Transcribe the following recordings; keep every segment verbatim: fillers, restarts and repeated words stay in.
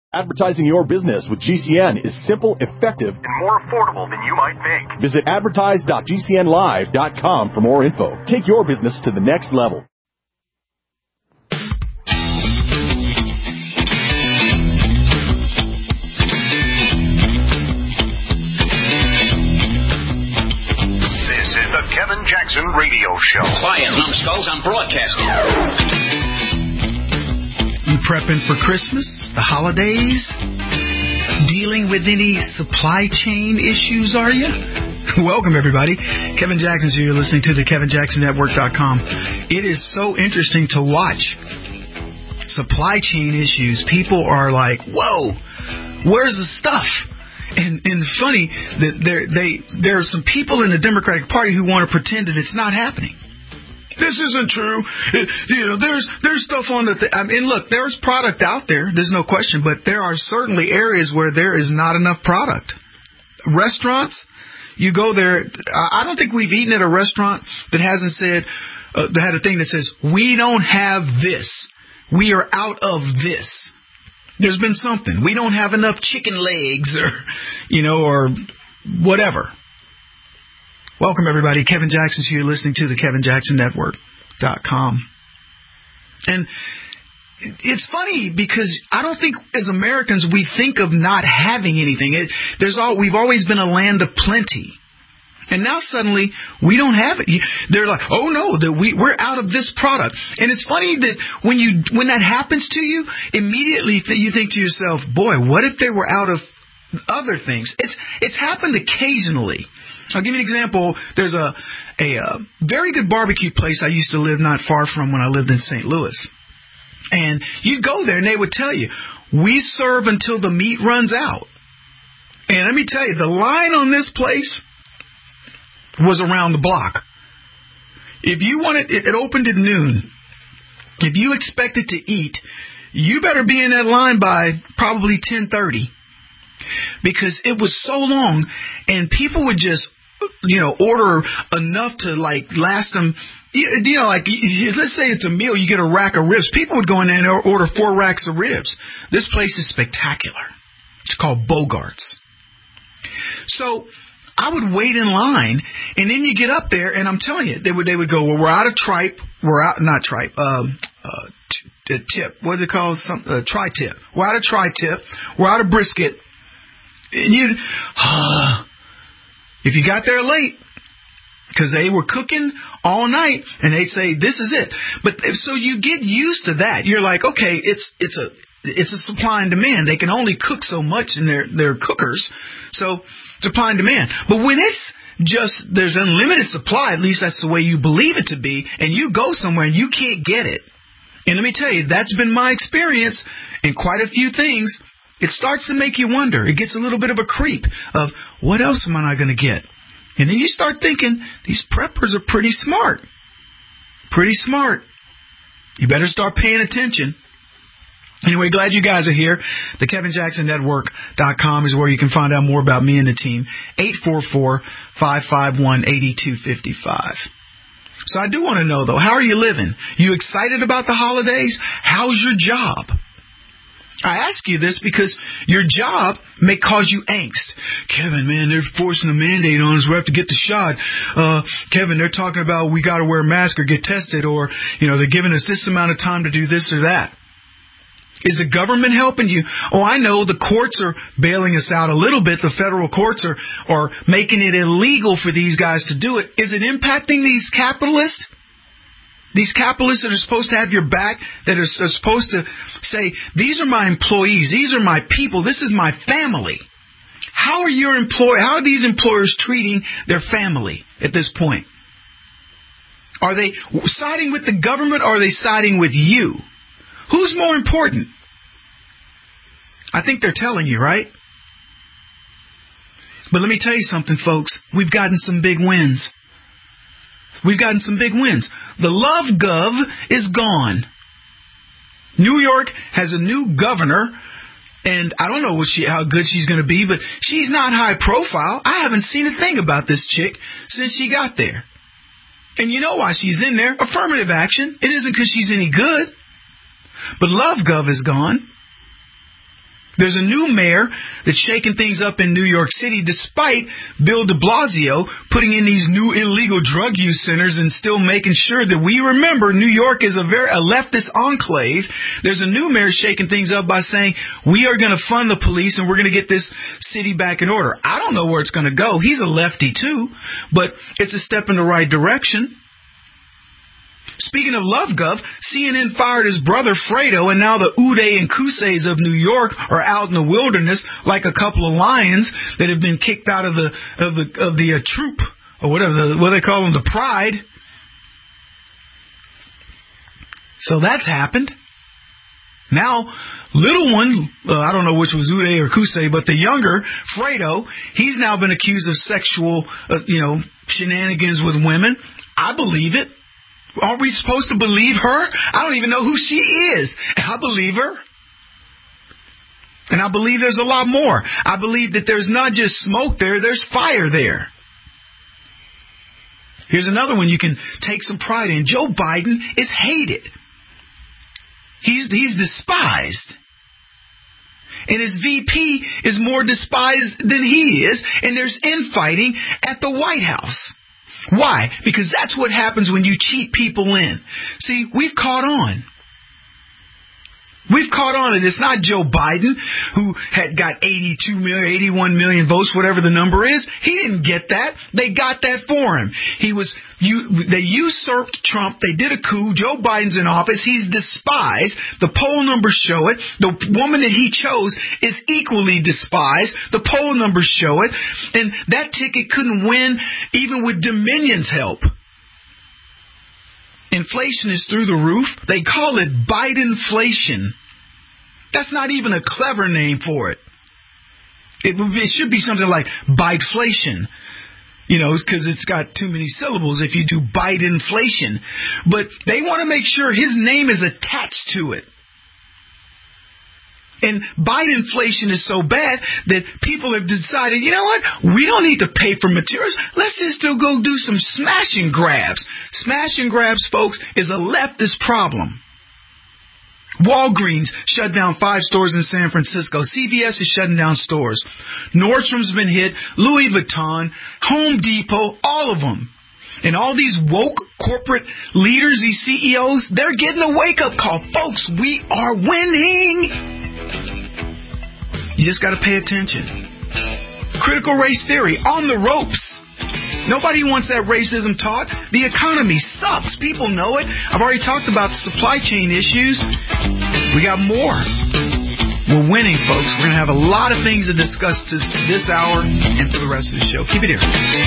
Advertising your business with G C N is simple, effective, and more affordable than you might think. Visit advertise dot g c n live dot com for more info. Take your business to the next level. This is the Kevin Jackson Radio Show. Quiet, numbskulls, I'm broadcasting. You prepping for Christmas, the holidays? Dealing with any supply chain issues, are you? Welcome, everybody. Kevin Jackson, so you're listening to the Kevin Jackson Network dot com. It is so interesting to watch supply chain issues. People are like, whoa, where's the stuff? And and funny that there they there are some people in the Democratic Party who want to pretend that it's not happening. This isn't true. It, you know, there's there's stuff on the. Th- I mean, look, there's product out there. There's no question, but there are certainly areas where there is not enough product. Restaurants, you go there. I don't think we've eaten at a restaurant that hasn't said uh, that had a thing that says we don't have this. We are out of this. There's been something. We don't have enough chicken legs, or you know, or whatever. Welcome, everybody. Kevin Jackson here, listening to the Kevin Jackson Network dot com. And it's funny because I don't think as Americans we think of not having anything. It, there's all we've always been a land of plenty. And now suddenly we don't have it. They're like, oh, no, that we, we're out of this product. And it's funny that when you when that happens to you, immediately you think to yourself, boy, what if they were out of other things? It's it's happened occasionally. I'll give you an example. There's a, a a very good barbecue place I used to live not far from when I lived in Saint Louis. And you'd go there and they would tell you, we serve until the meat runs out. And let me tell you, the line on this place was around the block. If you wanted, it, it opened at noon. If you expected to eat, you better be in that line by probably ten thirty. Because it was so long and people would just, you know, order enough to like last them. You know, like let's say it's a meal, you get a rack of ribs. People would go in there and order four racks of ribs. This place is spectacular. It's called Bogart's. So I would wait in line, and then you get up there, and I'm telling you, they would they would go, well, we're out of tripe, we're out not tripe, um, uh, t- tip. What's it called? Some uh, tri-tip. We're out of tri-tip. We're out of brisket. And you'd, uh, if you got there late, because they were cooking all night, and they'd say, this is it. But so you get used to that. You're like, okay, it's it's a it's a supply and demand. They can only cook so much in their, their cookers, so supply and demand. But when it's just there's unlimited supply, at least that's the way you believe it to be, and you go somewhere and you can't get it. And let me tell you, that's been my experience in quite a few things. It starts to make you wonder. It gets a little bit of a creep of, what else am I not going to get? And then you start thinking, these preppers are pretty smart. Pretty smart. You better start paying attention. Anyway, glad you guys are here. The Kevin Jackson Network dot com is where you can find out more about me and the team. eight four four, five five one, eight two five five. So I do want to know, though, how are you living? You excited about the holidays? How's your job? I ask you this because your job may cause you angst. Kevin, man, they're forcing a mandate on us. We have to get the shot. Uh, Kevin, they're talking about we got to wear a mask or get tested, or, you know, they're giving us this amount of time to do this or that. Is the government helping you? Oh, I know the courts are bailing us out a little bit. The federal courts are, are making it illegal for these guys to do it. Is it impacting these capitalists? These capitalists that are supposed to have your back, that are, are supposed to say, these are my employees, these are my people, this is my family. How are your employ? How are these employers treating their family at this point? Are they siding with the government or are they siding with you? Who's more important? I think they're telling you, right? But let me tell you something, folks. We've gotten some big wins. We've gotten some big wins. The Love Gov is gone. New York has a new governor, and I don't know what she, how good she's going to be, but she's not high profile. I haven't seen a thing about this chick since she got there. And you know why she's in there? Affirmative action. It isn't because she's any good. But Love Gov is gone. There's a new mayor that's shaking things up in New York City, despite Bill de Blasio putting in these new illegal drug use centers and still making sure that we remember New York is a very a leftist enclave. There's a new mayor shaking things up by saying, we are going to fund the police and we're going to get this city back in order. I don't know where it's going to go. He's a lefty too, but it's a step in the right direction. Speaking of LoveGov, C N N fired his brother Fredo, and now the Uday and Kuseys of New York are out in the wilderness like a couple of lions that have been kicked out of the of the of the uh, troop or whatever the, what they call them, the Pride. So that's happened. Now, little one, uh, I don't know which was Uday or Kusei, but the younger, Fredo, he's now been accused of sexual, uh, you know, shenanigans with women. I believe it. Are we supposed to believe her? I don't even know who she is. I believe her. And I believe there's a lot more. I believe that there's not just smoke there, there's fire there. Here's another one you can take some pride in. Joe Biden is hated. He's, he's despised. And his V P is more despised than he is. And there's infighting at the White House. Why? Because that's what happens when you cheat people in. See, we've caught on. We've caught on, and it's not Joe Biden who had got eighty-two million, eighty-one million votes, whatever the number is. He didn't get that. They got that for him. He was, you, they usurped Trump. They did a coup. Joe Biden's in office. He's despised. The poll numbers show it. The woman that he chose is equally despised. The poll numbers show it. And that ticket couldn't win even with Dominion's help. Inflation is through the roof. They call it Bidenflation. That's not even a clever name for it. It, it should be something like Biteflation, you know, because it's got too many syllables if you do Bidenflation. But they want to make sure his name is attached to it. And Bidenflation is so bad that people have decided, you know what, we don't need to pay for materials. Let's just go do some smash and grabs. Smash and grabs, folks, is a leftist problem. Walgreens shut down five stores in San Francisco. C V S is shutting down stores. Nordstrom's been hit. Louis Vuitton, Home Depot, all of them. And all these woke corporate leaders, these C E Os, they're getting a wake-up call. Folks, we are winning. You just got to pay attention. Critical race theory, on the ropes. Nobody wants that racism taught. The economy sucks. People know it. I've already talked about the supply chain issues. We got more. We're winning, folks. We're going to have a lot of things to discuss this, this hour and for the rest of the show. Keep it here.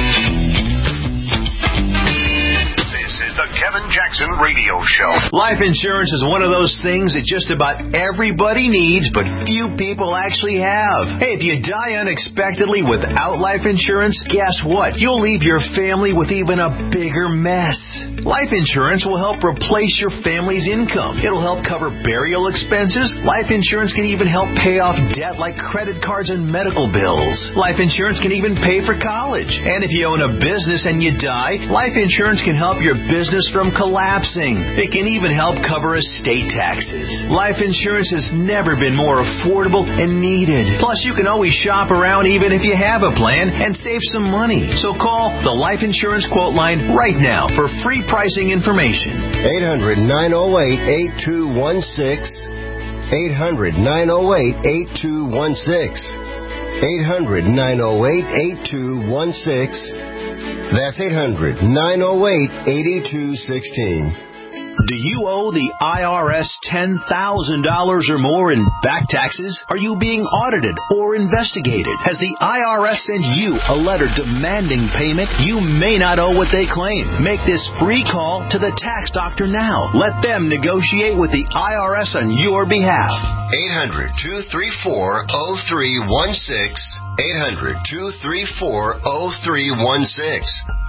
The Kevin Jackson Radio Show. Life insurance is one of those things that just about everybody needs, but few people actually have. Hey, if you die unexpectedly without life insurance, guess what? You'll leave your family with even a bigger mess. Life insurance will help replace your family's income. It'll help cover burial expenses. Life insurance can even help pay off debt like credit cards and medical bills. Life insurance can even pay for college. And if you own a business and you die, life insurance can help your business from collapsing. It can even help cover estate taxes. Life insurance has never been more affordable and needed. Plus, you can always shop around even if you have a plan and save some money. So call the Life Insurance Quote Line right now for free pricing information. eight hundred, nine oh eight, eight two one six. eight hundred, nine oh eight, eight two one six. eight hundred, nine oh eight, eight two one six. That's eight hundred, nine oh eight, eight two one six. Do you owe the I R S ten thousand dollars or more in back taxes? Are you being audited or investigated? Has the I R S sent you a letter demanding payment? You may not owe what they claim. Make this free call to the tax doctor now. Let them negotiate with the I R S on your behalf. eight hundred, two three four, oh three one six. eight hundred, two three four, oh three one six.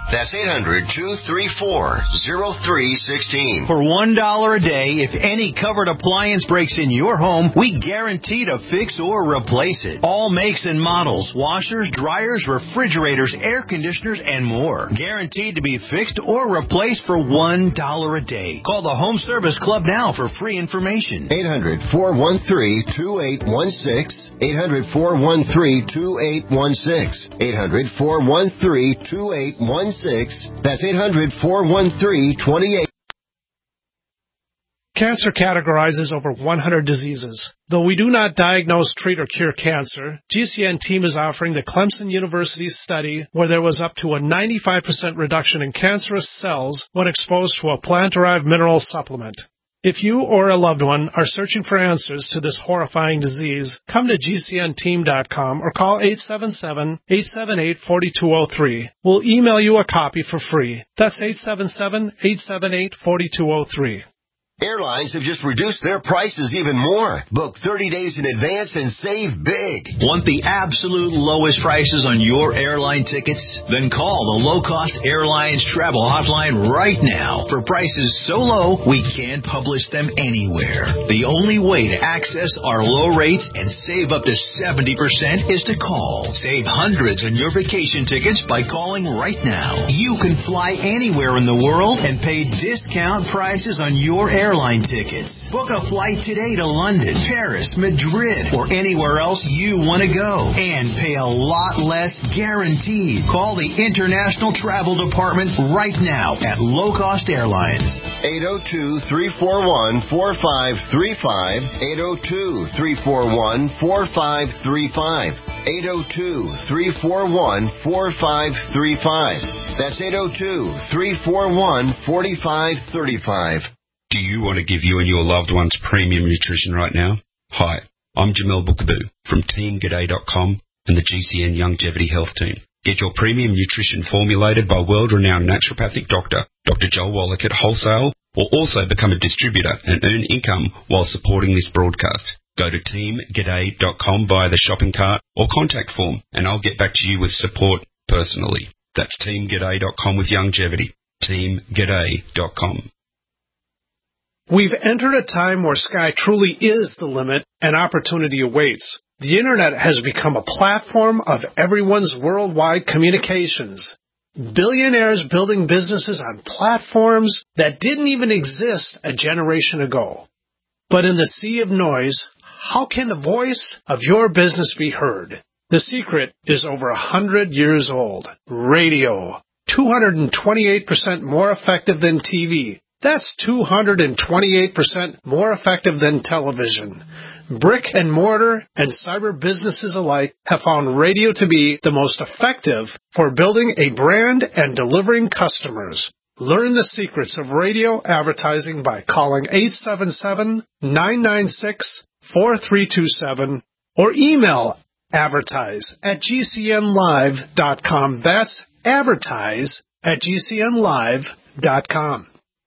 That's eight hundred, two three four, oh three one six. For one dollar a day, if any covered appliance breaks in your home, we guarantee to fix or replace it. All makes and models, washers, dryers, refrigerators, air conditioners, and more. Guaranteed to be fixed or replaced for one dollar a day. Call the Home Service Club now for free information. eight hundred, four one three, two eight one six. eight hundred, four one three, two eight one six. eight hundred, four one three, two eight one six. That's eight hundred, four one three, two eight. Cancer categorizes over one hundred diseases. Though we do not diagnose, treat, or cure cancer, G C N team is offering the Clemson University study where there was up to a ninety-five percent reduction in cancerous cells when exposed to a plant-derived mineral supplement. If you or a loved one are searching for answers to this horrifying disease, come to G C N team dot com or call eight seven seven, eight seven eight, four two zero three. We'll email you a copy for free. That's eight seven seven, eight seven eight, four two zero three. Airlines have just reduced their prices even more. Book thirty days in advance and save big. Want the absolute lowest prices on your airline tickets? Then call the Low Cost Airlines Travel Hotline right now. For prices so low, we can't publish them anywhere. The only way to access our low rates and save up to seventy percent is to call. Save hundreds on your vacation tickets by calling right now. You can fly anywhere in the world and pay discount prices on your airline airline tickets. Book a flight today to London, Paris, Madrid, or anywhere else you want to go. And pay a lot less guaranteed. Call the International Travel Department right now at Low Cost Airlines. eight oh two, three four one, four five three five. eight oh two, three four one, four five three five. eight oh two, three four one, four five three five. That's eight oh two, three four one, four five three five. Do you want to give you and your loved ones premium nutrition right now? Hi, I'm Jamel Bookaboo from Team G'day dot com and the G C N Longevity Health Team. Get your premium nutrition formulated by world-renowned naturopathic doctor, Doctor Joel Wallach at wholesale, or also become a distributor and earn income while supporting this broadcast. Go to Team G'day dot com via the shopping cart or contact form, and I'll get back to you with support personally. That's Team G'day dot com with longevity. Team G'day dot com. We've entered a time where sky truly is the limit and opportunity awaits. The Internet has become a platform of everyone's worldwide communications. Billionaires building businesses on platforms that didn't even exist a generation ago. But in the sea of noise, how can the voice of your business be heard? The secret is over a hundred years old. Radio. two hundred twenty-eight percent more effective than T V. That's two hundred twenty-eight percent more effective than television. Brick and mortar and cyber businesses alike have found radio to be the most effective for building a brand and delivering customers. Learn the secrets of radio advertising by calling eight seven seven, nine nine six, four three two seven or email advertise at G C N live dot com. That's advertise at G C N live dot com.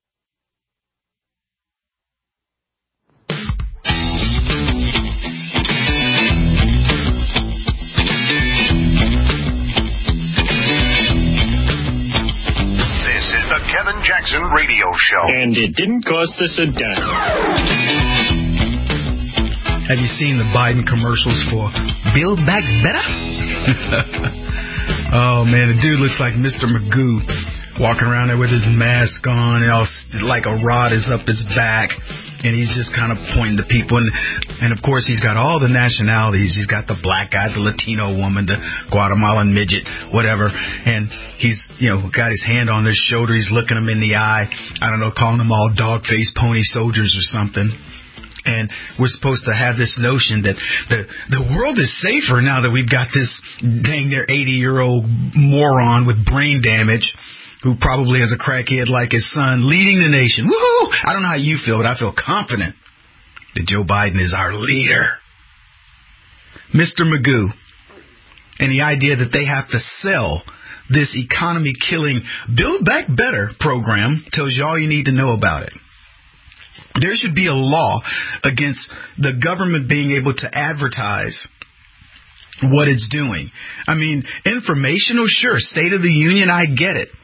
The Kevin Jackson Radio Show. And it didn't cost us a dime. Have you seen the Biden commercials for Build Back Better? Oh, man, the dude looks like Mister Magoo walking around there with his mask on, and all, like a rod is up his back, and he's just kind of pointing to people. And, and, of course, he's got all the nationalities. He's got the black guy, the Latino woman, the Guatemalan midget, whatever. And he's, you know, got his hand on their shoulder. He's looking them in the eye. I don't know, calling them all dog-faced pony soldiers or something. And we're supposed to have this notion that the the world is safer now that we've got this dang near eighty-year-old moron with brain damage who probably has a crackhead like his son leading the nation. Woohoo! I don't know how you feel, but I feel confident that Joe Biden is our leader. Mister Magoo, and the idea that they have to sell this economy-killing Build Back Better program tells you all you need to know about it. There should be a law against the government being able to advertise what it's doing. I mean, informational, sure. State of the Union, I get it.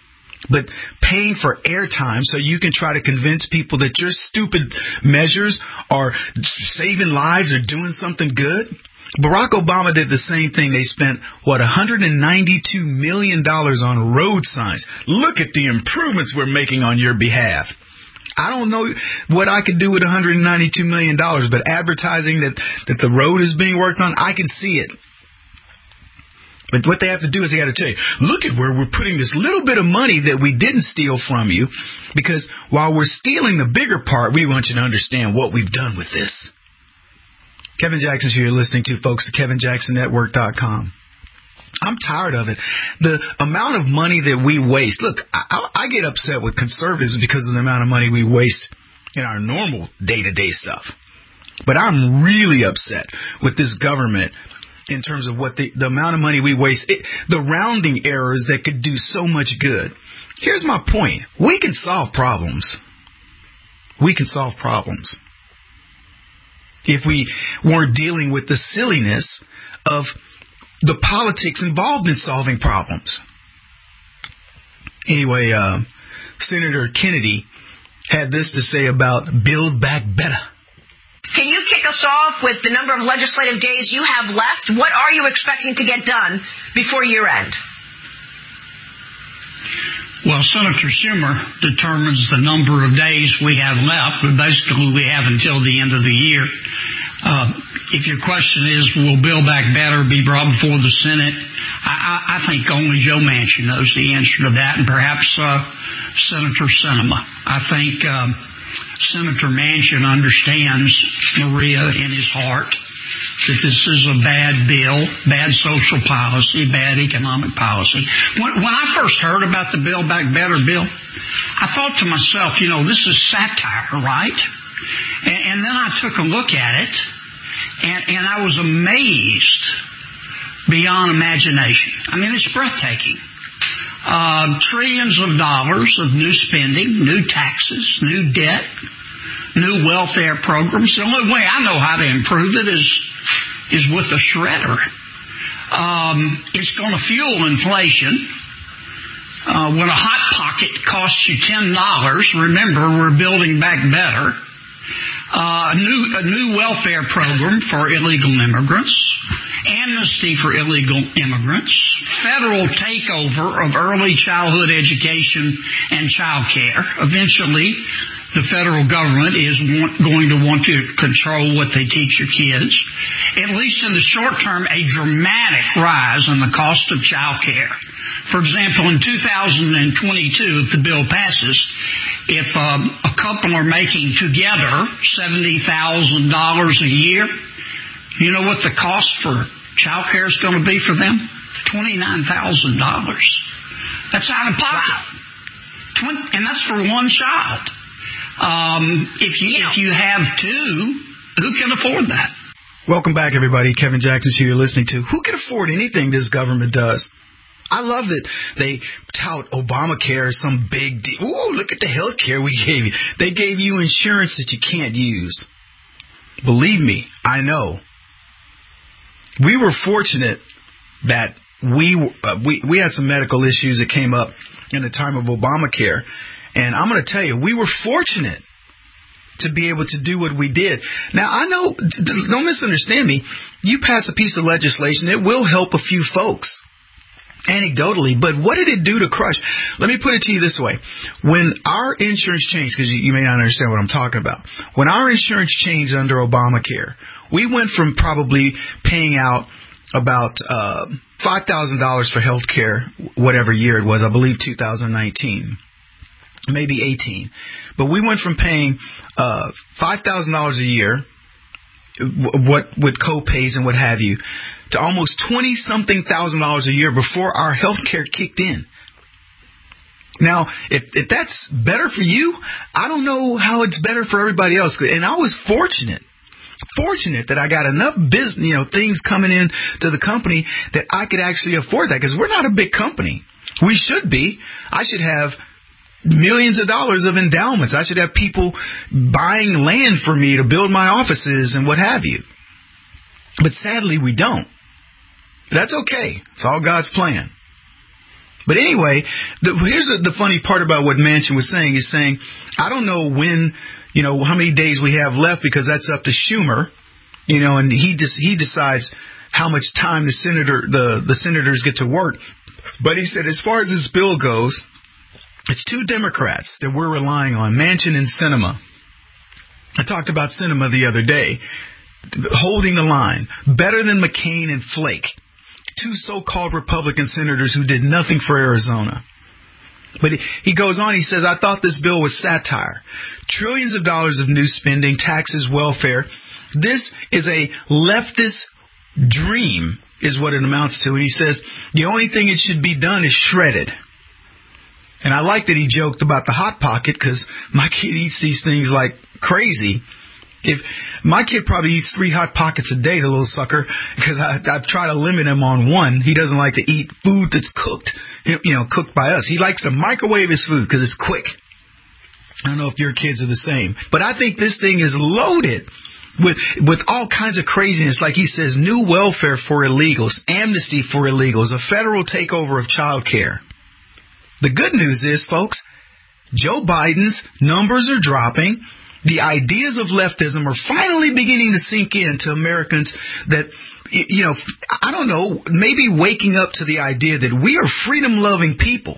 but paying for airtime so you can try to convince people that your stupid measures are saving lives or doing something good. Barack Obama did the same thing. They spent, what, one hundred ninety-two million dollars on road signs. Look at the improvements we're making on your behalf. I don't know what I could do with one hundred ninety-two million dollars, but advertising that, that the road is being worked on, I can see it. But what they have to do is they got to tell you, look at where we're putting this little bit of money that we didn't steal from you, because while we're stealing the bigger part, we want you to understand what we've done with this. Kevin Jackson's who you're listening to, folks, at Kevin Jackson Network dot com. I'm tired of it. The amount of money that we waste. Look, I, I get upset with conservatives because of the amount of money we waste in our normal day-to-day stuff. But I'm really upset with this government in terms of what the, the amount of money we waste, it, the rounding errors that could do so much good. Here's my point. We can solve problems. We can solve problems if we weren't dealing with the silliness of the politics involved in solving problems. Anyway, uh, Senator Kennedy had this to say about Build Back Better. Can you kick us off with the number of legislative days you have left? What are you expecting to get done before year end? Well, Senator Schumer determines the number of days we have left, but basically we have until the end of the year. Uh, if your question is, will Build Back Better be brought before the Senate? I, I, I think only Joe Manchin knows the answer to that, and perhaps uh, Senator Sinema. I think um, Senator Manchin understands, Maria, in his heart, that this is a bad bill, bad social policy, bad economic policy. When, when I first heard about the Build Back Better bill, I thought to myself, you know, this is satire, right? And, and then I took a look at it, and, and I was amazed beyond imagination. I mean, it's breathtaking. Uh, trillions of dollars of new spending, new taxes, new debt, new welfare programs. The only way I know how to improve it is is with a shredder. Um, it's going to fuel inflation. Uh, when a Hot Pocket costs you ten dollars, remember, we're building back better. Uh, a new a new welfare program for illegal immigrants, amnesty for illegal immigrants, federal takeover of early childhood education and child care. Eventually, the federal government is want, going to want to control what they teach your kids. At least in the short term, a dramatic rise in the cost of child care. For example, in two thousand twenty-two, if the bill passes, if um, a couple are making together seventy thousand dollars a year, you know what the cost for child care is going to be for them? twenty-nine thousand dollars. That's out of pocket. Wow. And that's for one child. Um, if you if you have two, who can afford that? Welcome back, everybody. Kevin Jackson's who you're listening to. Who can afford anything this government does? I love that they tout Obamacare as some big deal. Ooh, look at the health care we gave you. They gave you insurance that you can't use. Believe me, I know. We were fortunate that we uh, we we had some medical issues that came up in the time of Obamacare. And I'm going to tell you, we were fortunate to be able to do what we did. Now, I know, don't misunderstand me, you pass a piece of legislation, it will help a few folks, anecdotally, but what did it do to crush? Let me put it to you this way. When our insurance changed, because you, you may not understand what I'm talking about, when our insurance changed under Obamacare, we went from probably paying out about uh, five thousand dollars for health care, whatever year it was, I believe two thousand nineteen. Maybe eighteen. But we went from paying uh, five thousand dollars a year, what with co-pays and what have you, to almost twenty-something thousand dollars a year before our health care kicked in. Now, if, if that's better for you, I don't know how it's better for everybody else. And I was fortunate, fortunate that I got enough business, you know, things coming in to the company that I could actually afford that, because we're not a big company. We should be. I should have millions of dollars of endowments. I should have people buying land for me to build my offices and what have you. But sadly, we don't. That's okay. It's all God's plan. But anyway, the, here's the, the funny part about what Manchin was saying. Is saying, I don't know when, you know, how many days we have left because that's up to Schumer, you know, and he just he decides how much time the senator the, the senators get to work. But he said, as far as this bill goes, it's two Democrats that we're relying on, Manchin and Sinema. I talked about Sinema the other day, holding the line, better than McCain and Flake. Two so-called Republican senators who did nothing for Arizona. But he goes on, he says, I thought this bill was satire. Trillions of dollars of new spending, taxes, welfare. This is a leftist dream, is what it amounts to. And he says, the only thing it should be done is shredded. And I like that he joked about the Hot Pocket because my kid eats these things like crazy. If my kid probably eats three Hot Pockets a day, the little sucker, because I've tried to limit him on one. He doesn't like to eat food that's cooked, you know, cooked by us. He likes to microwave his food because it's quick. I don't know if your kids are the same, but I think this thing is loaded with with all kinds of craziness. Like he says, new welfare for illegals, amnesty for illegals, a federal takeover of child care. The good news is, folks, Joe Biden's numbers are dropping. The ideas of leftism are finally beginning to sink in to Americans that, you know, I don't know, maybe waking up to the idea that we are freedom-loving people.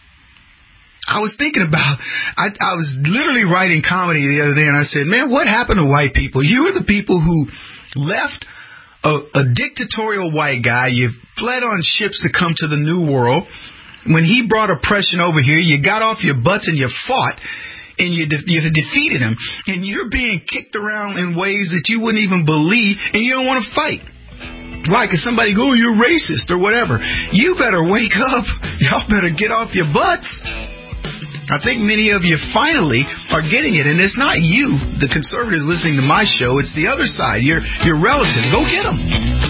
I was thinking about, I, I was literally writing comedy the other day, and I said, man, what happened to white people? You are the people who left a, a dictatorial white guy. You fled on ships to come to the New World. When he brought oppression over here, you got off your butts and you fought. And you, de- you defeated him, and you're being kicked around in ways that you wouldn't even believe, and you don't want to fight. Why? Because somebody go, oh, you're racist or whatever. You better wake up. Y'all better get off your butts. I think many of you finally are getting it, and it's not you, the conservatives listening to my show. It's the other side, your your relatives. Go get them.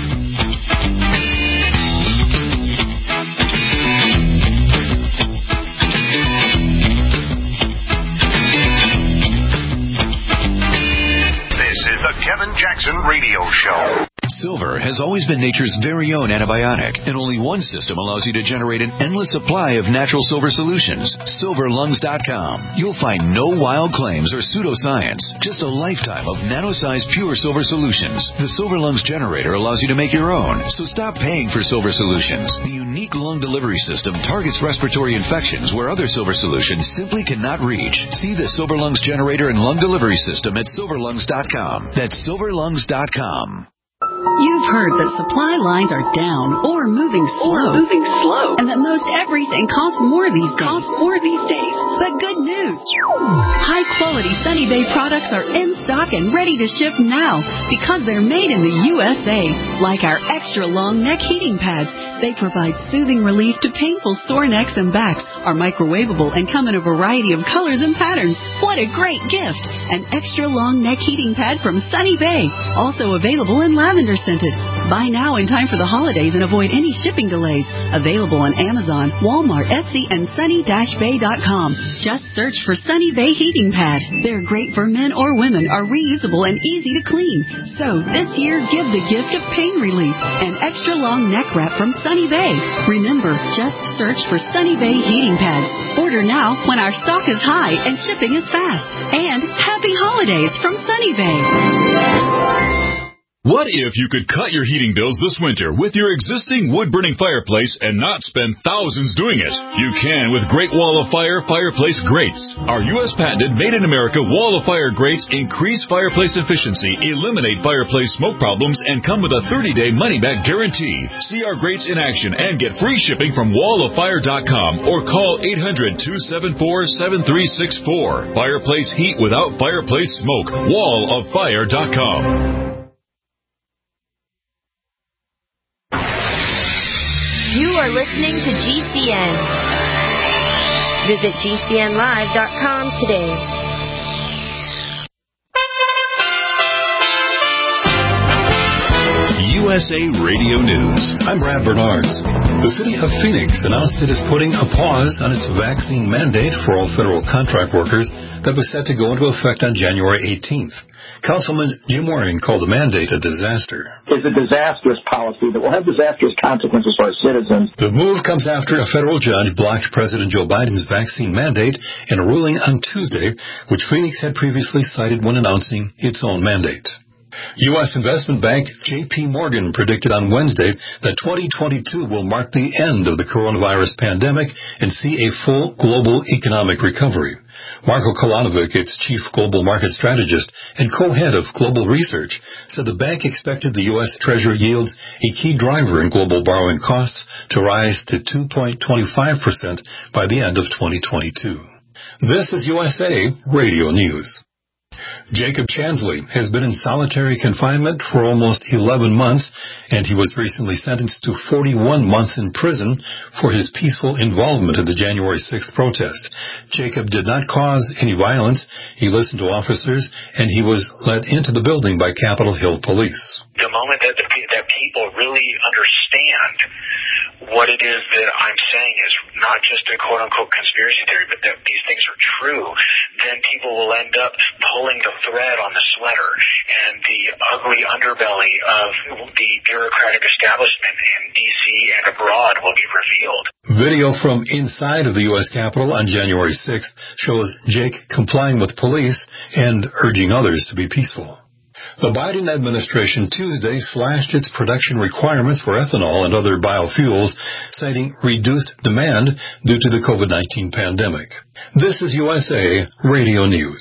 Kevin Jackson Radio Show. Silver has always been nature's very own antibiotic, and only one system allows you to generate an endless supply of natural silver solutions. silver lungs dot com. You'll find no wild claims or pseudoscience, just a lifetime of nano-sized pure silver solutions. The Silver Lungs generator allows you to make your own, so stop paying for silver solutions. The unique lung delivery system targets respiratory infections where other silver solutions simply cannot reach. See the Silver Lungs generator and lung delivery system at silver lungs dot com. That's silver lungs dot com. You've heard that supply lines are down or moving slow, or moving slow, and that most everything costs more these days. Costs more these days. But good news! High-quality Sunny Bay products are in stock and ready to ship now because they're made in the U S A. Like our extra-long neck heating pads, they provide soothing relief to painful sore necks and backs, are microwavable, and come in a variety of colors and patterns. What a great gift! An extra-long neck heating pad from Sunny Bay, also available in lavender scented. Buy now in time for the holidays and avoid any shipping delays. Available on Amazon, Walmart, Etsy, and sunny dash bay dot com. Just search for Sunny Bay Heating Pad. They're great for men or women, are reusable and easy to clean. So this year, give the gift of pain relief. An extra long neck wrap from Sunny Bay. Remember, just search for Sunny Bay Heating Pads. Order now when our stock is high and shipping is fast. And happy holidays from Sunny Bay. What if you could cut your heating bills this winter with your existing wood-burning fireplace and not spend thousands doing it? You can with Great Wall of Fire fireplace grates. Our U S patented made-in-America Wall of Fire grates increase fireplace efficiency, eliminate fireplace smoke problems, and come with a thirty-day money-back guarantee. See our grates in action and get free shipping from wall of fire dot com or call eight hundred, two seven four, seven three six four. Fireplace heat without fireplace smoke. wall of fire dot com. You are listening to G C N. Visit G C N live dot com today. U S A Radio News. I'm Brad Bernards. The city of Phoenix announced it is putting a pause on its vaccine mandate for all federal contract workers that was set to go into effect on January eighteenth. Councilman Jim Waring called the mandate a disaster. It's a disastrous policy that will have disastrous consequences for our citizens. The move comes after a federal judge blocked President Joe Biden's vaccine mandate in a ruling on Tuesday, which Phoenix had previously cited when announcing its own mandate. U S investment bank J P Morgan predicted on Wednesday that twenty twenty-two will mark the end of the coronavirus pandemic and see a full global economic recovery. Marko Kolanovic, its chief global market strategist and co-head of global research, said the bank expected the U S Treasury yields, a key driver in global borrowing costs, to rise to two point two five percent by the end of twenty twenty-two. This is U S A Radio News. Jacob Chansley has been in solitary confinement for almost eleven months, and he was recently sentenced to forty-one months in prison for his peaceful involvement in the January sixth protest. Jacob did not cause any violence. He listened to officers, and he was let into the building by Capitol Hill police. The moment that, the, that people really understand what it is that I'm saying is not just a quote-unquote conspiracy theory, but that these things are true, then people will end up pulling the thread on the sweater, and the ugly underbelly of the bureaucratic establishment in D C and abroad will be revealed. Video from inside of the U S Capitol on January sixth shows Jake complying with police and urging others to be peaceful. The Biden administration Tuesday slashed its production requirements for ethanol and other biofuels, citing reduced demand due to the COVID nineteen pandemic. This is U S A Radio News.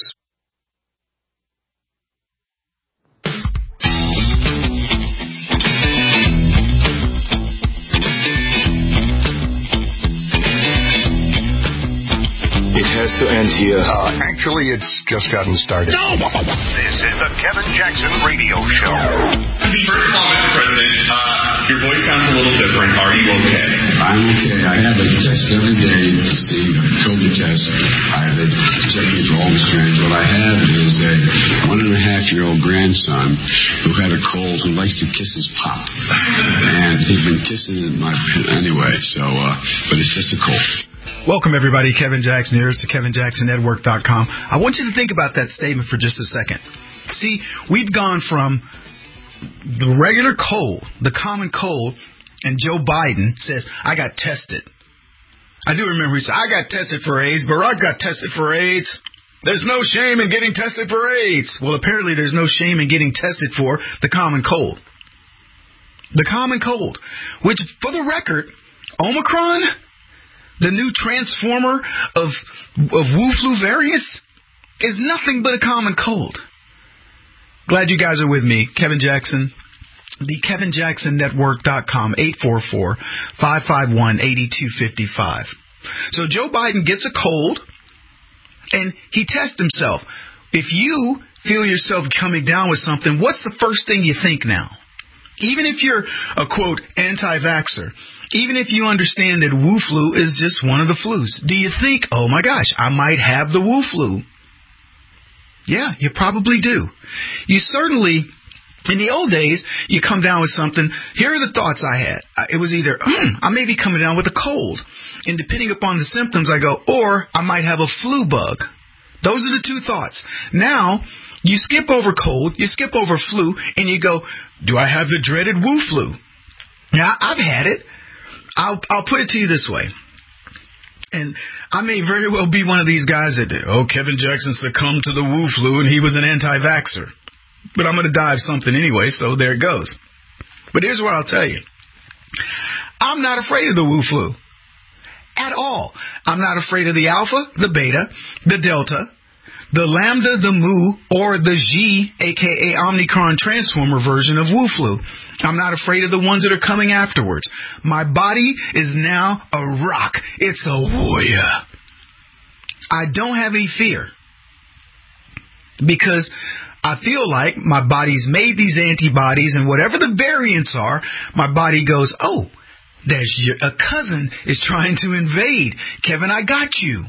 It has to end here. Uh, actually, it's just gotten started. No! This is the Kevin Jackson Radio Show. First of all, Mister President, uh, your voice sounds a little different. Are you okay? I'm okay. I have a test every day to see COVID test. I have a check me for all the strands. What I have is a one and a half year old grandson who had a cold who likes to kiss his pop. And he's been kissing my anyway, so, uh, but it's just a cold. Welcome, everybody. Kevin Jackson here. It's the Kevin Jackson Network dot com. I want you to think about that statement for just a second. See, we've gone from the regular cold, the common cold, and Joe Biden says, I got tested. I do remember he said, I got tested for AIDS. Barack got tested for AIDS. There's no shame in getting tested for AIDS. Well, apparently there's no shame in getting tested for the common cold. The common cold, which, for the record, Omicron, the new transformer of of Wu flu variants, is nothing but a common cold. Glad you guys are with me. Kevin Jackson, the Kevin Jackson Network dot com, eight four four, five five one, eight two five five. So Joe Biden gets a cold, and he tests himself. If you feel yourself coming down with something, what's the first thing you think now? Even if you're a, quote, anti-vaxxer, even if you understand that Wu flu is just one of the flus, do you think, oh my gosh, I might have the Wu flu? Yeah, you probably do. You certainly, in the old days, you come down with something. Here are the thoughts I had. It was either, mm, I may be coming down with a cold. And depending upon the symptoms, I go, or I might have a flu bug. Those are the two thoughts. Now, you skip over cold, you skip over flu, and you go, do I have the dreaded Wu flu? Now, I've had it. I'll, I'll put it to you this way. And I may very well be one of these guys that, oh, Kevin Jackson succumbed to the Wu flu and he was an anti-vaxxer. But I'm going to die of something anyway, so there it goes. But here's what I'll tell you. I'm not afraid of the Wu flu. At all. I'm not afraid of the alpha, the beta, the delta, the lambda, the mu, or the G, a k a. Omicron transformer version of Wu flu. I'm not afraid of the ones that are coming afterwards. My body is now a rock. It's a warrior. I don't have any fear because I feel like my body's made these antibodies, and whatever the variants are, my body goes, oh, there's your, a cousin is trying to invade. Kevin, I got you.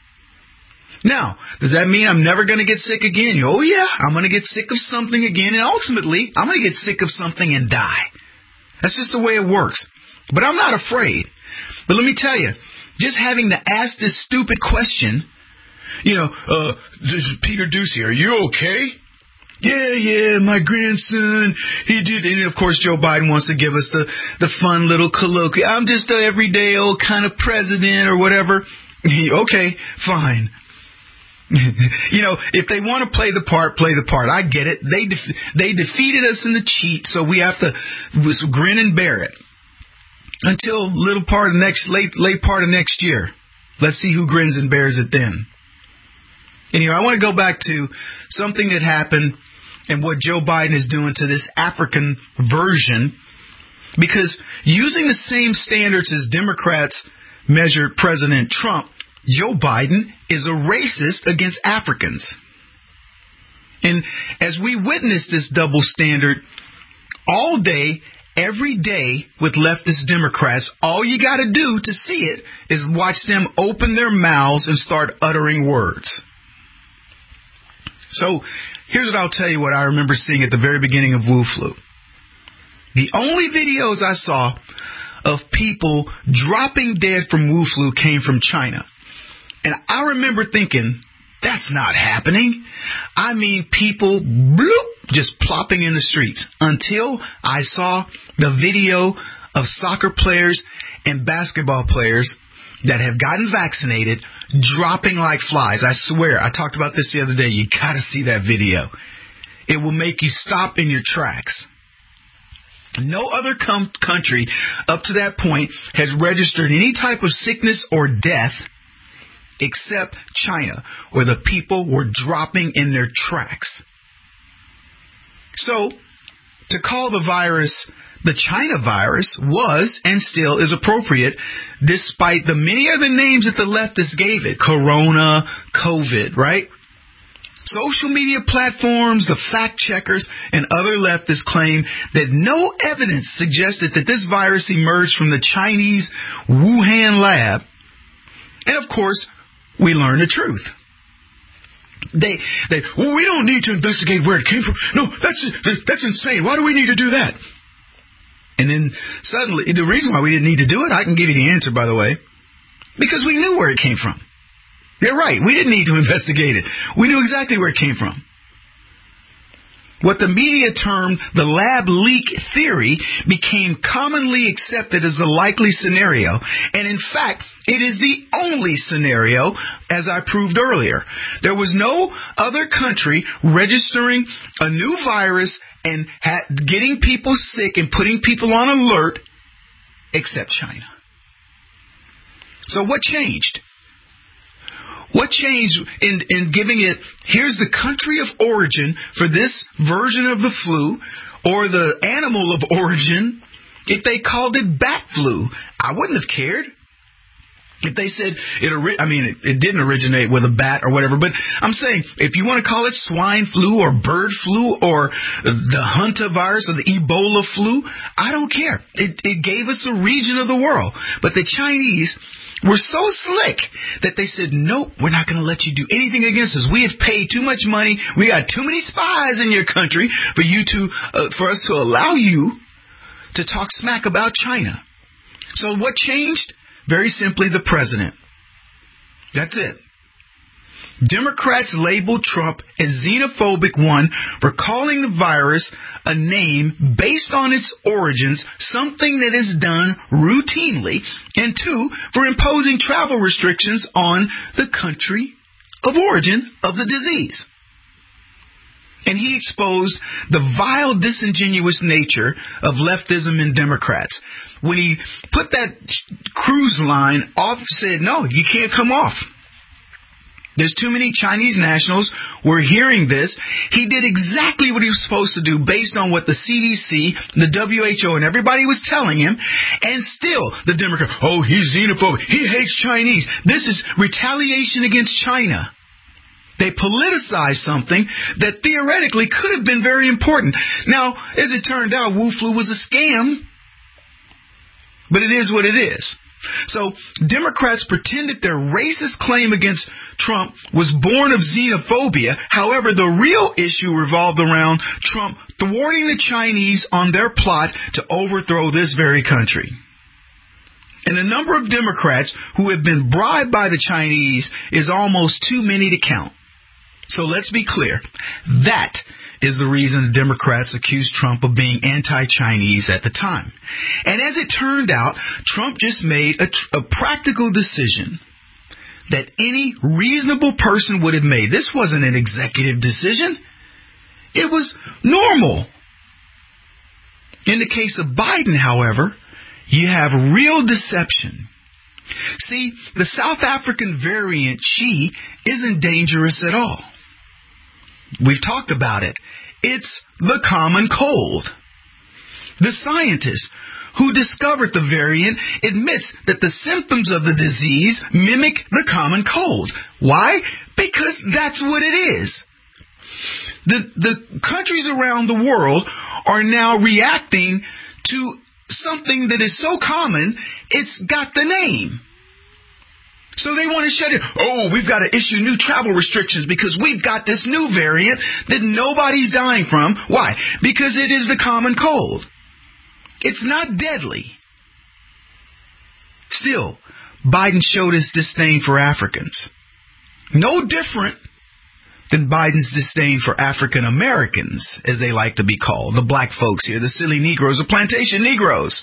Now, does that mean I'm never going to get sick again? Oh, yeah, I'm going to get sick of something again, and ultimately, I'm going to get sick of something and die. That's just the way it works. But I'm not afraid. But let me tell you, just having to ask this stupid question, you know, uh, Peter Ducey, are you okay? Yeah, yeah, my grandson, he did. And, of course, Joe Biden wants to give us the, the fun little colloquial. I'm just an everyday old kind of president or whatever. Okay, fine. You know, if they want to play the part, play the part. I get it. They def- they defeated us in the cheat, so we have to grin and bear it until little part of next late late part of next year. Let's see who grins and bears it then. Anyway, I want to go back to something that happened and what Joe Biden is doing to this African version, because using the same standards as Democrats measured President Trump, Joe Biden is a racist against Africans. And as we witness this double standard all day, every day with leftist Democrats, all you got to do to see it is watch them open their mouths and start uttering words. So here's what I'll tell you what I remember seeing at the very beginning of Wu Flu. The only videos I saw of people dropping dead from Wu Flu came from China. And I remember thinking, that's not happening. I mean, people bloop, just plopping in the streets until I saw the video of soccer players and basketball players that have gotten vaccinated dropping like flies. I swear, I talked about this the other day. You got to see that video. It will make you stop in your tracks. No other com- country up to that point has registered any type of sickness or death except China, where the people were dropping in their tracks. So, to call the virus the China virus was and still is appropriate, despite the many other names that the leftists gave it. Corona, COVID, right? Social media platforms, the fact checkers, and other leftists claim that no evidence suggested that this virus emerged from the Chinese Wuhan lab. And of course, we learn the truth. They, they, well, we don't need to investigate where it came from. No, that's that's insane. Why do we need to do that? And then suddenly, the reason why we didn't need to do it, I can give you the answer, by the way, because we knew where it came from. You're right. We didn't need to investigate it. We knew exactly where it came from. What the media termed the lab leak theory became commonly accepted as the likely scenario. And in fact, it is the only scenario, as I proved earlier. There was no other country registering a new virus and ha- getting people sick and putting people on alert except China. So what changed? What changed in, in giving it, here's the country of origin for this version of the flu, or the animal of origin, if they called it bat flu? I wouldn't have cared. If they said, it, I mean, it, it didn't originate with a bat or whatever, but I'm saying, if you want to call it swine flu or bird flu or the hantavirus or the Ebola flu, I don't care. It, it gave us a region of the world. But the Chinese were so slick that they said, nope, we're not going to let you do anything against us. We have paid too much money. We got too many spies in your country for you to, uh, for us to allow you to talk smack about China. So what changed? Very simply, the president. That's it. Democrats labeled Trump as xenophobic, one, for calling the virus a name based on its origins, something that is done routinely, and two, for imposing travel restrictions on the country of origin of the disease. And he exposed the vile, disingenuous nature of leftism and Democrats. When he put that cruise line off, said, no, you can't come off. There's too many Chinese nationals who are hearing this. He did exactly what he was supposed to do based on what the C D C, the W H O, and everybody was telling him. And still, the Democrat, oh, he's xenophobic. He hates Chinese. This is retaliation against China. They politicized something that theoretically could have been very important. Now, as it turned out, Wu Flu was a scam. But it is what it is. So, Democrats pretended their racist claim against Trump was born of xenophobia. However, the real issue revolved around Trump thwarting the Chinese on their plot to overthrow this very country. And the number of Democrats who have been bribed by the Chinese is almost too many to count. So let's be clear. That is the reason the Democrats accused Trump of being anti-Chinese at the time. And as it turned out, Trump just made a, a practical decision that any reasonable person would have made. This wasn't an executive decision. It was normal. In the case of Biden, however, you have real deception. See, the South African variant, Xi, isn't dangerous at all. We've talked about it. It's the common cold. The scientist who discovered the variant admits that the symptoms of the disease mimic the common cold. Why? Because that's what it is. The, the countries around the world are now reacting to something that is so common, it's got the name. So they want to shut it. Oh, we've got to issue new travel restrictions because we've got this new variant that nobody's dying from. Why? Because it is the common cold. It's not deadly. Still, Biden showed his disdain for Africans. No different than Biden's disdain for African Americans, as they like to be called, the black folks here, the silly Negroes, the plantation Negroes.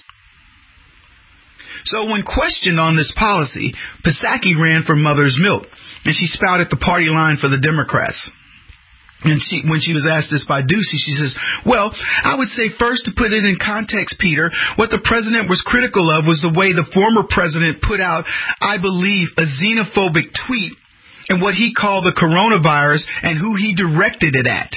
So when questioned on this policy, Psaki ran for Mother's Milk, and she spouted the party line for the Democrats. And she, when she was asked this by Ducey, she says, well, I would say first, to put it in context, Peter, what the president was critical of was the way the former president put out, I believe, a xenophobic tweet and what he called the coronavirus and who he directed it at.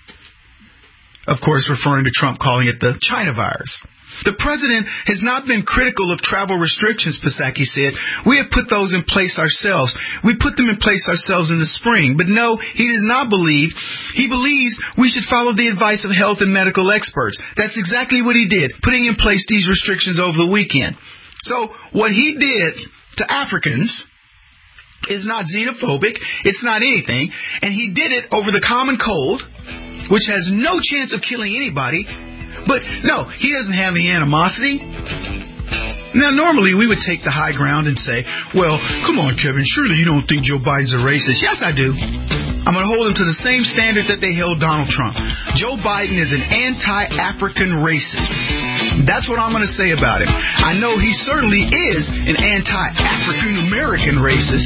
Of course, referring to Trump calling it the China virus. The president has not been critical of travel restrictions, Psaki said. We have put those in place ourselves. We put them in place ourselves in the spring. But no, he does not believe. He believes we should follow the advice of health and medical experts. That's exactly what he did, putting in place these restrictions over the weekend. So what he did to Africans is not xenophobic. It's not anything. And he did it over the common cold, which has no chance of killing anybody. But no, he doesn't have any animosity. Now, normally we would take the high ground and say, well, come on, Kevin, surely you don't think Joe Biden's a racist. Yes, I do. I'm going to hold him to the same standard that they held Donald Trump. Joe Biden is an anti-African racist. That's what I'm going to say about him. I know he certainly is an anti-African American racist.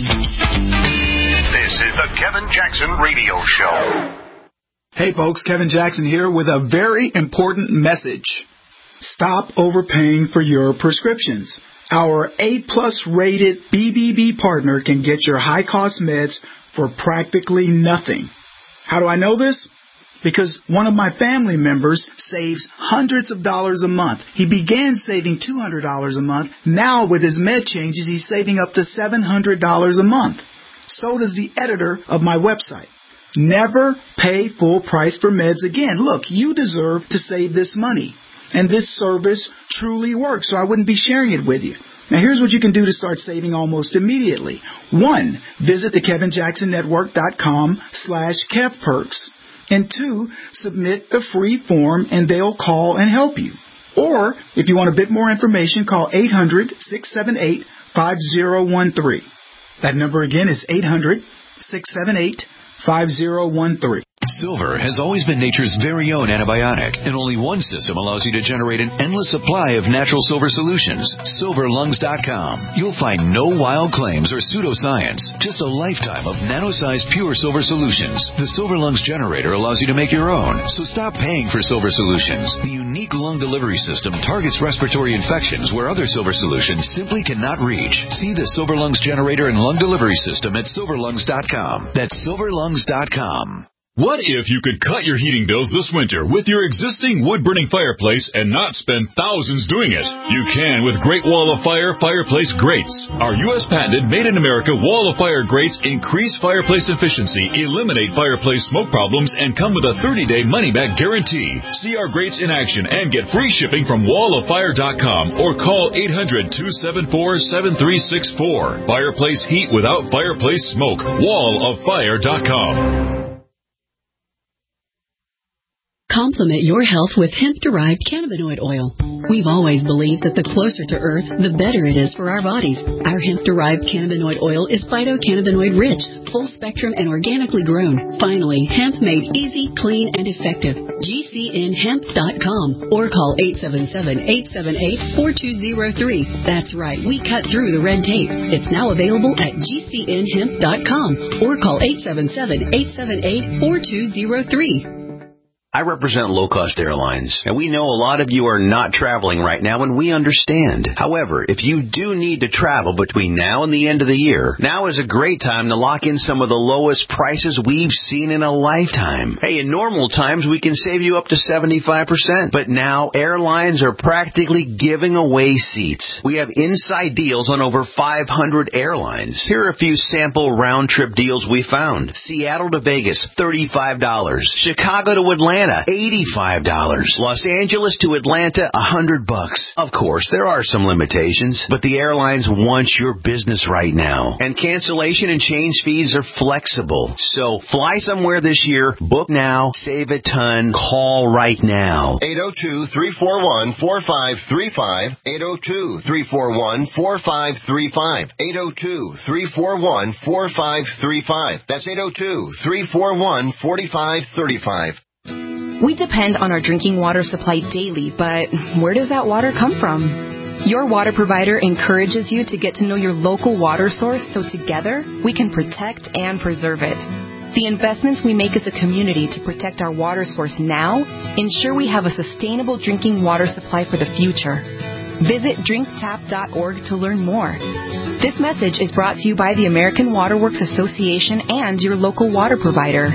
This is the Kevin Jackson Radio Show. Hey folks, Kevin Jackson here with a very important message. Stop overpaying for your prescriptions. Our A-plus rated B B B partner can get your high-cost meds for practically nothing. How do I know this? Because one of my family members saves hundreds of dollars a month. He began saving two hundred dollars a month. Now with his med changes, he's saving up to seven hundred dollars a month. So does the editor of my website. Never pay full price for meds again. Look, you deserve to save this money. And this service truly works, so I wouldn't be sharing it with you. Now, here's what you can do to start saving almost immediately. One, visit the Kevin Jackson Network dot com slash Kev Perks. And two, submit the free form and they'll call and help you. Or, if you want a bit more information, call eight hundred, six seven eight, five zero one three. That number again is eight hundred, six seven eight, five zero one three. Silver has always been nature's very own antibiotic, and only one system allows you to generate an endless supply of natural silver solutions. silver lungs dot com. You'll find no wild claims or pseudoscience, just a lifetime of nano-sized pure silver solutions. The Silver Lungs generator allows you to make your own, so stop paying for silver solutions. The unique lung delivery system targets respiratory infections where other silver solutions simply cannot reach. See the Silver Lungs generator and lung delivery system at silver lungs dot com. That's silver lungs dot com. What if you could cut your heating bills this winter with your existing wood-burning fireplace and not spend thousands doing it? You can with Great Wall of Fire Fireplace Grates. Our U S patented made-in-America Wall of Fire grates increase fireplace efficiency, eliminate fireplace smoke problems, and come with a thirty-day money-back guarantee. See our grates in action and get free shipping from wall of fire dot com or call eight hundred, two seven four, seven three six four. Fireplace heat without fireplace smoke. wall of fire dot com. Complement your health with hemp-derived cannabinoid oil. We've always believed that the closer to Earth, the better it is for our bodies. Our hemp-derived cannabinoid oil is phytocannabinoid-rich, full-spectrum, and organically grown. Finally, hemp made easy, clean, and effective. G C N hemp dot com or call eight seven seven, eight seven eight, four two zero three. That's right, we cut through the red tape. It's now available at G C N hemp dot com or call eight seven seven, eight seven eight, four two zero three. I represent low-cost airlines, and we know a lot of you are not traveling right now, and we understand. However, if you do need to travel between now and the end of the year, now is a great time to lock in some of the lowest prices we've seen in a lifetime. Hey, in normal times, we can save you up to seventy-five percent, but now airlines are practically giving away seats. We have inside deals on over five hundred airlines. Here are a few sample round-trip deals we found. Seattle to Vegas, thirty-five dollars. Chicago to Atlanta, eighty-five dollars. Los Angeles to Atlanta, one hundred bucks. Of course, there are some limitations, but the airlines want your business right now. And cancellation and change fees are flexible. So fly somewhere this year, book now, save a ton, call right now. eight oh two, three four one, four five three five. eight oh two, three four one, four five three five. eight oh two, three four one, four five three five. That's eight oh two, three four one, four five three five. We depend on our drinking water supply daily, but where does that water come from? Your water provider encourages you to get to know your local water source so together we can protect and preserve it. The investments we make as a community to protect our water source now ensure we have a sustainable drinking water supply for the future. Visit drink tap dot org to learn more. This message is brought to you by the American Water Works Association and your local water provider.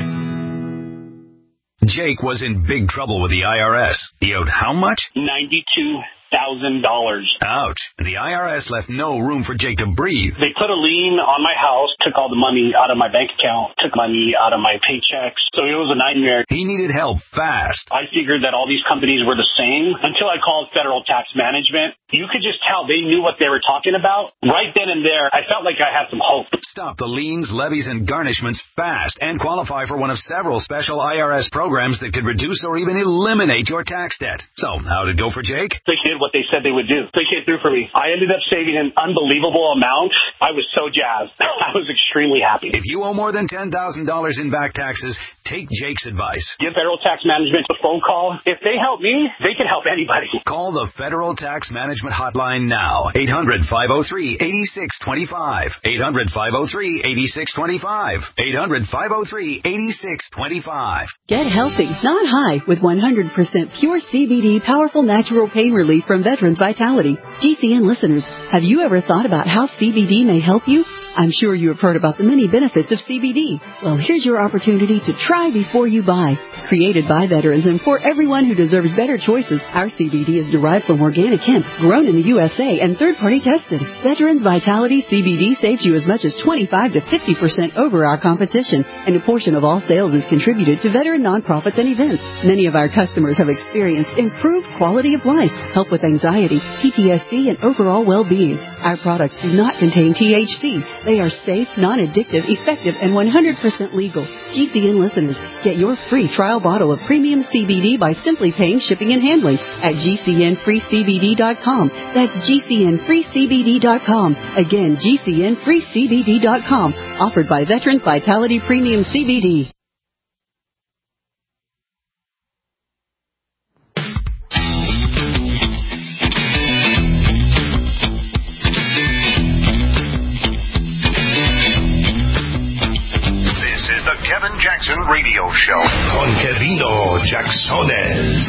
Jake was in big trouble with the I R S. He owed how much? ninety-two thousand dollars. Ouch. The I R S left no room for Jake to breathe. They put a lien on my house, took all the money out of my bank account, took money out of my paychecks. So it was a nightmare. He needed help fast. I figured that all these companies were the same until I called Federal Tax Management. You could just tell they knew what they were talking about. Right then and there, I felt like I had some hope. Stop the liens, levies, and garnishments fast and qualify for one of several special I R S programs that could reduce or even eliminate your tax debt. So, how'd it go for Jake? They did what they said they would do. They came through for me. I ended up saving an unbelievable amount. I was so jazzed. I was extremely happy. If you owe more than ten thousand dollars in back taxes, take Jake's advice. Give Federal Tax Management a phone call. If they help me, they can help anybody. Call the Federal Tax Management Hotline now. eight hundred, five oh three, eight six two five. eight hundred, five oh three, eight six two five. eight hundred, five oh three, eight six two five. Get healthy, not high, with one hundred percent pure C B D powerful natural pain relief from Veterans Vitality. G C N listeners, have you ever thought about how C B D may help you? I'm sure you have heard about the many benefits of C B D. Well, here's your opportunity to try before you buy. Created by veterans and for everyone who deserves better choices, our C B D is derived from organic hemp, grown in the U S A and third-party tested. Veterans Vitality C B D saves you as much as twenty-five to fifty percent over our competition, and a portion of all sales is contributed to veteran nonprofits and events. Many of our customers have experienced improved quality of life, help with anxiety, P T S D, and overall well-being. Our products do not contain T H C. They are safe, non-addictive, effective, and one hundred percent legal. G C N listeners, get your free trial bottle of premium C B D by simply paying shipping and handling at G C N free C B D dot com. That's G C N free C B D dot com. Again, G C N free C B D dot com. Offered by Veterans Vitality Premium C B D. Kevin Jackson Radio Show. Con Kevino Jacksones.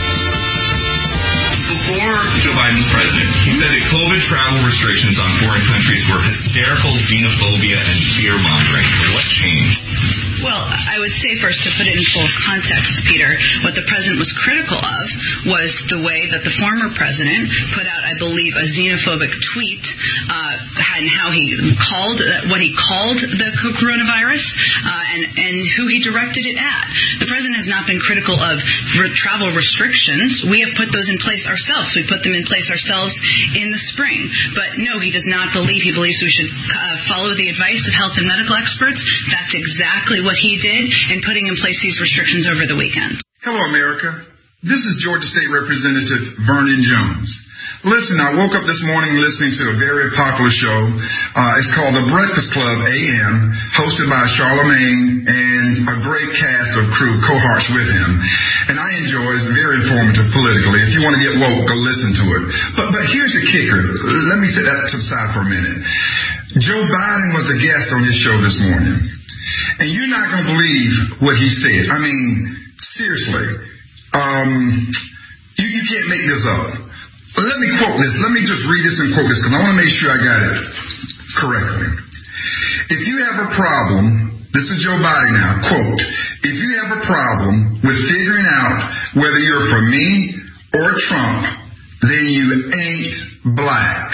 Before Joe Biden's president, he said that COVID travel restrictions on foreign countries were hysterical xenophobia and fear-mongering. What changed? Well, I would say first, to put it in full context, Peter, what the president was critical of was the way that the former president put out, I believe, a xenophobic tweet uh, and how he called, uh, what he called the coronavirus uh, and, and who he directed it at. The president has not been critical of re- travel restrictions. We have put those in place ourselves. We put them in place ourselves in the spring. But no, he does not believe. He believes we should uh, follow the advice of health and medical experts. That's exactly what he did in putting in place these restrictions over the weekend. Hello, America. This is Georgia State Representative Vernon Jones. Listen, I woke up this morning listening to a very popular show. Uh, it's called The Breakfast Club A M, hosted by Charlemagne and a great cast of crew, cohorts with him. And I enjoy it. It's very informative politically. If you want to get woke, go listen to it. But but here's the kicker. Let me set that to the side for a minute. Joe Biden was the guest on his show this morning. And you're not going to believe what he said. I mean, seriously. Um, you, you can't make this up. Let me quote this. Let me just read this and quote this because I want to make sure I got it correctly. If you have a problem, this is Joe Biden now, quote, if you have a problem with figuring out whether you're for me or Trump, then you ain't black.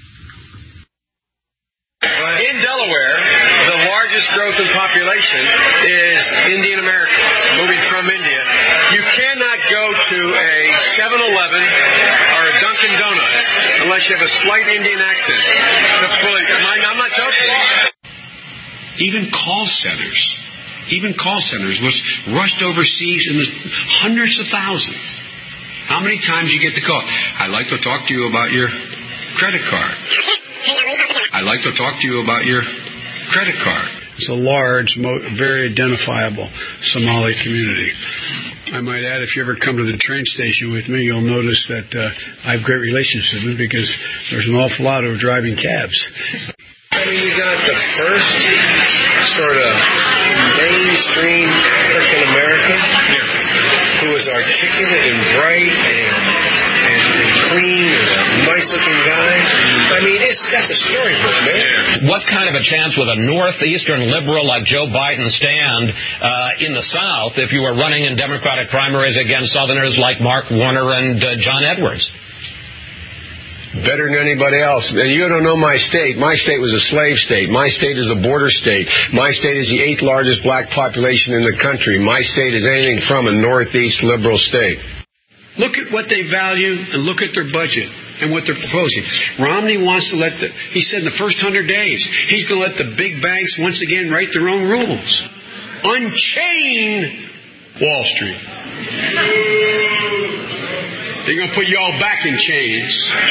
In Delaware, the largest growth in population is Indian Americans moving from India. You cannot go to a seven eleven or a Dunkin' Donuts unless you have a slight Indian accent. I'm not joking. Even call centers, even call centers was rushed overseas in the hundreds of thousands. How many times you get the call? I'd like to talk to you about your credit card. I'd like to talk to you about your credit card. It's a large, very identifiable Somali community. I might add, if you ever come to the train station with me, you'll notice that uh, I have great relationships with them because there's an awful lot of driving cabs. I mean, you got the first sort of mainstream African American who was articulate and bright and, and, and clean and a nice-looking guy. I mean, it's, that's a storybook, man. What kind of a chance would a northeastern liberal like Joe Biden stand uh, in the South if you were running in Democratic primaries against Southerners like Mark Warner and uh, John Edwards? Better than anybody else. You don't know my state. My state was a slave state. My state is a border state. My state is the eighth largest black population in the country. My state is anything from a northeast liberal state. Look at what they value and look at their budget and what they're proposing. Romney wants to let the, he said in the first hundred days, he's going to let the big banks once again write their own rules. Unchain Wall Street. They're going to put you all back in chains.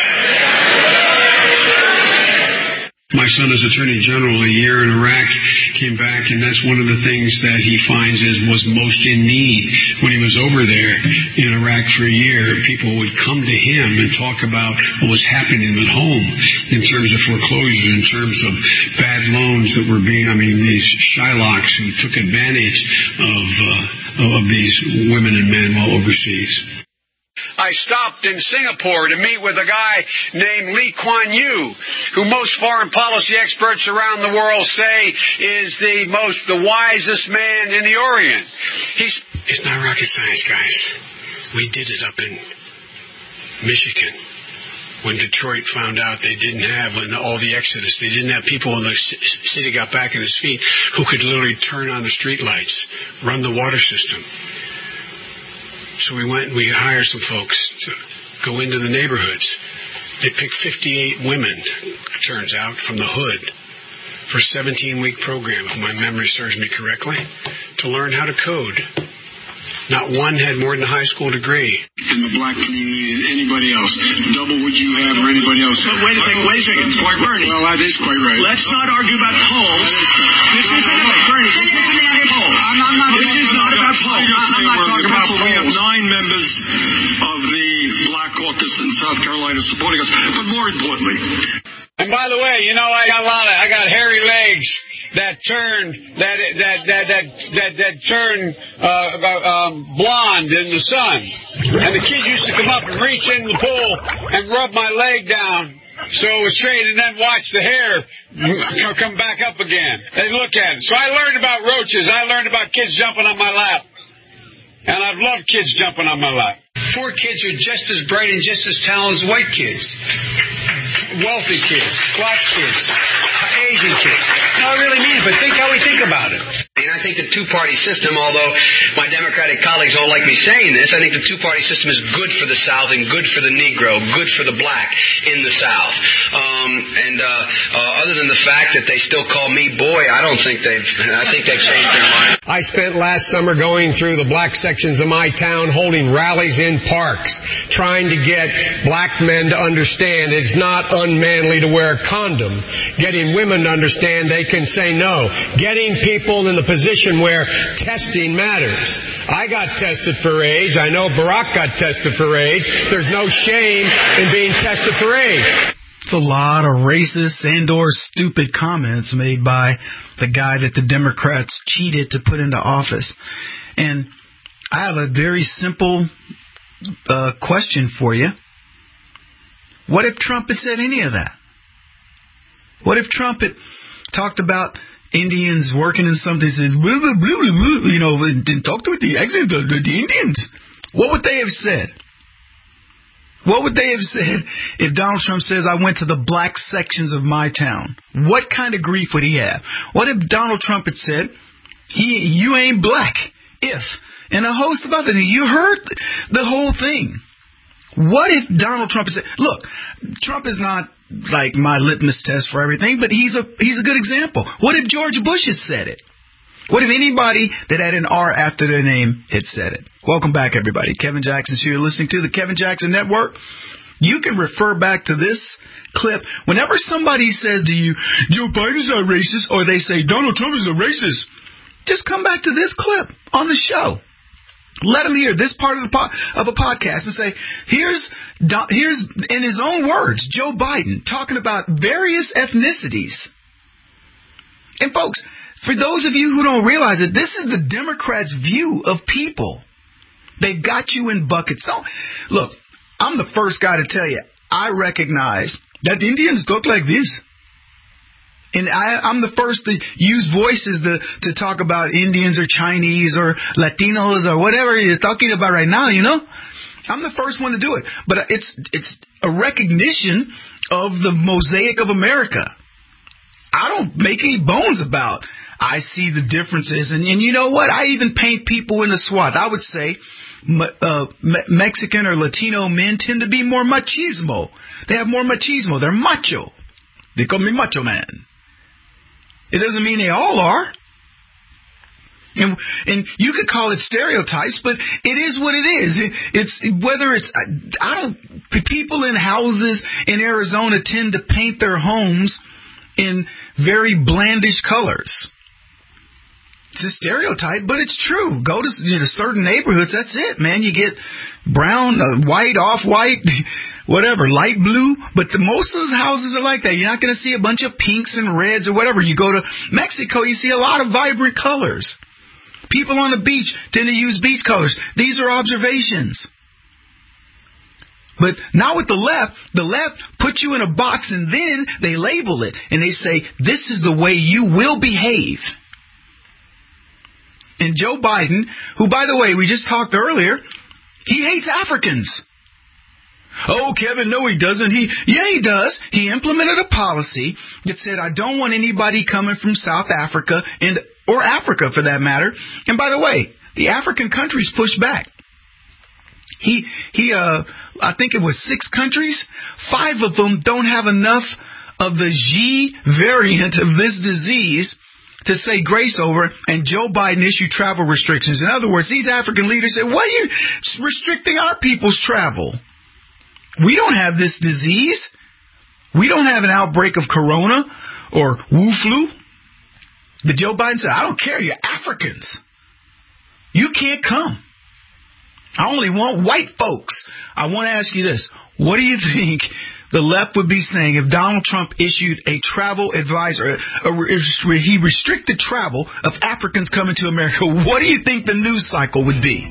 My son is Attorney General a year in Iraq, came back, and that's one of the things that he finds is was most in need. When he was over there in Iraq for a year, people would come to him and talk about what was happening at home in terms of foreclosures, in terms of bad loans that were being, I mean, these Shylocks who took advantage of, uh, of these women and men while overseas. I stopped in Singapore to meet with a guy named Lee Kuan Yew, who most foreign policy experts around the world say is the most, the wisest man in the Orient. He's, it's not rocket science, guys. We did it up in Michigan. When Detroit found out they didn't have, when all the exodus, they didn't have people when the city got back on its feet who could literally turn on the street lights, run the water system. So we went and we hired some folks to go into the neighborhoods. They picked fifty-eight women, it turns out, from the hood for a seventeen-week program, if my memory serves me correctly, to learn how to code. Not one had more than a high school degree. In the black community and anybody else, double what you have or anybody else. But wait a second, wait a second. It's quite right. Well, that is quite right. Let's not argue about polls. This isn't about Bernie. This isn't about polls. I'm, I'm not, this is not about polls. I'm not talking about polls. We have nine members of the Black Caucus in South Carolina supporting us. But more importantly, and by the way, you know, I got a lot of, I got hairy legs that turn, that that that that that, that turn uh, um, blonde in the sun. And the kids used to come up and reach in the pool and rub my leg down so it was straight, and then watch the hair come back up again. They look at it. So I learned about roaches. I learned about kids jumping on my lap. And I've loved kids jumping on my lap. Poor kids are just as bright and just as talented as white kids. Wealthy kids, black kids, Asian kids. No, I really mean it, but think how we think about it. And I think the two-party system, although my Democratic colleagues don't like me saying this, I think the two-party system is good for the South and good for the Negro, good for the black in the South. Um, and uh, uh, other than the fact that they still call me boy, I don't think they've, I think they've changed their mind. I spent last summer going through the black sections of my town, holding rallies in parks, trying to get black men to understand it's not unmanly to wear a condom, getting women to understand they can say no, getting people in the position where testing matters. I got tested for AIDS. I know Barack got tested for AIDS. There's no shame in being tested for AIDS. It's a lot of racist and or stupid comments made by the guy that the Democrats cheated to put into office. And I have a very simple uh, question for you. What if Trump had said any of that? What if Trump had talked about Indians working in something, says, blah, blah, blah, blah, you know, didn't talk to the accent of the Indians? What would they have said? What would they have said if Donald Trump says, I went to the black sections of my town? What kind of grief would he have? What if Donald Trump had said, he, you ain't black, if, and a host of other things? You heard the whole thing. What if Donald Trump had said, look, Trump is not like my litmus test for everything, but he's a he's a good example. What if George Bush had said it? What if anybody that had an R after their name had said it? Welcome back, everybody. Kevin Jackson's here. You're listening to the Kevin Jackson Network. You can refer back to this clip. Whenever somebody says to you, Joe Biden's not racist, or they say Donald Trump is a racist, just come back to this clip on the show. Let them hear this part of the po- of a podcast and say, here's, here's in his own words, Joe Biden talking about various ethnicities. And folks, for those of you who don't realize it, this is the Democrats' view of people. They've got you in buckets. So, look, I'm the first guy to tell you, I recognize that the Indians talk like this. And I, I'm the first to use voices to, to talk about Indians or Chinese or Latinos or whatever you're talking about right now, you know. I'm the first one to do it. But it's it's a recognition of the mosaic of America. I don't make any bones about I see the differences. And, and you know what? I even paint people in a swath. I would say uh, Me- Mexican or Latino men tend to be more machismo. They have more machismo. They're macho. They call me macho man. It doesn't mean they all are. And, and you could call it stereotypes, but it is what it is. It, it's whether it's, I don't, people in houses in Arizona tend to paint their homes in very blandish colors. It's a stereotype, but it's true. Go to you know, certain neighborhoods, that's it, man. You get brown, uh, white, off-white, whatever, light blue. But the, most of those houses are like that. You're not going to see a bunch of pinks and reds or whatever. You go to Mexico, you see a lot of vibrant colors. People on the beach tend to use beach colors. These are observations. But not with the left. The left puts you in a box and then they label it. And they say, this is the way you will behave. And Joe Biden, who, by the way, we just talked earlier, he hates Africans. Oh, Kevin, no, he doesn't. He, yeah, he does. He implemented a policy that said, I don't want anybody coming from South Africa and or Africa for that matter. And by the way, the African countries pushed back. He, he, uh, I think it was six countries. Five of them don't have enough of the G variant of this disease to say grace over, and Joe Biden issued travel restrictions. In other words, these African leaders said, why are you restricting our people's travel? We don't have this disease. We don't have an outbreak of corona or Wu flu. The Joe Biden said, I don't care, you're Africans. You can't come. I only want white folks. I want to ask you this. What do you think the left would be saying if Donald Trump issued a travel advisor, where he restricted travel of Africans coming to America? What do you think the news cycle would be?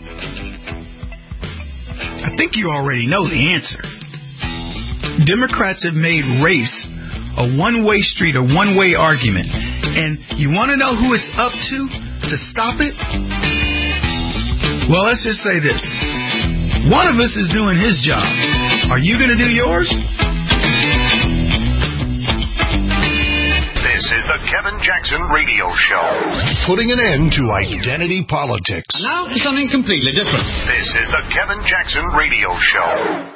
I think you already know the answer. Democrats have made race a one-way street, a one-way argument. And you want to know who it's up to to stop it? Well, let's just say this. One of us is doing his job. Are you going to do yours? This is the Kevin Kevin Jackson Radio Show. Putting an end to identity politics. And now for something completely different. This is the Kevin Jackson Radio Show.